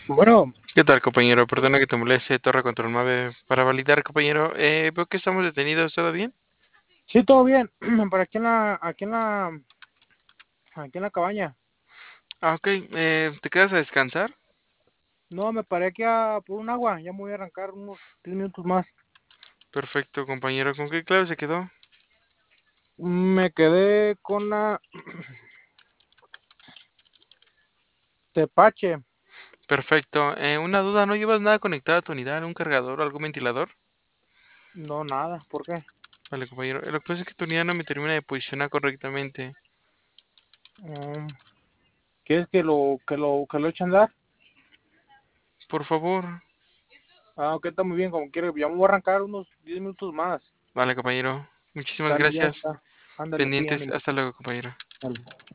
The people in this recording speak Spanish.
Bueno, ¿Qué tal, compañero? Perdona que te moleste, Torre Control 9. Para validar, compañero, veo que estamos detenidos, ¿todo bien? sí, todo bien. Por aquí en la cabaña. Ah, ok. ¿Te quedas a descansar? No, me paré aquí por un agua. Ya me voy a arrancar unos 10 minutos más. Perfecto, compañero. ¿Con qué clave se quedó? Me quedé con la Tepache. Perfecto. Una duda, ¿no llevas nada conectado a tu unidad? ¿Un cargador o algún ventilador? No, nada. ¿Por qué? Vale, compañero. Lo que pasa es que tu unidad no me termina de posicionar correctamente. Mm, ¿Quieres que lo eche a andar? Por favor. Ah, ok, está muy bien. Como quieres. Ya me voy a arrancar unos 10 minutos más. Vale, compañero. Muchísimas Sale, ya gracias. está. Ándale, sí, Pendientes. ánimo. Hasta luego, compañero. Dale.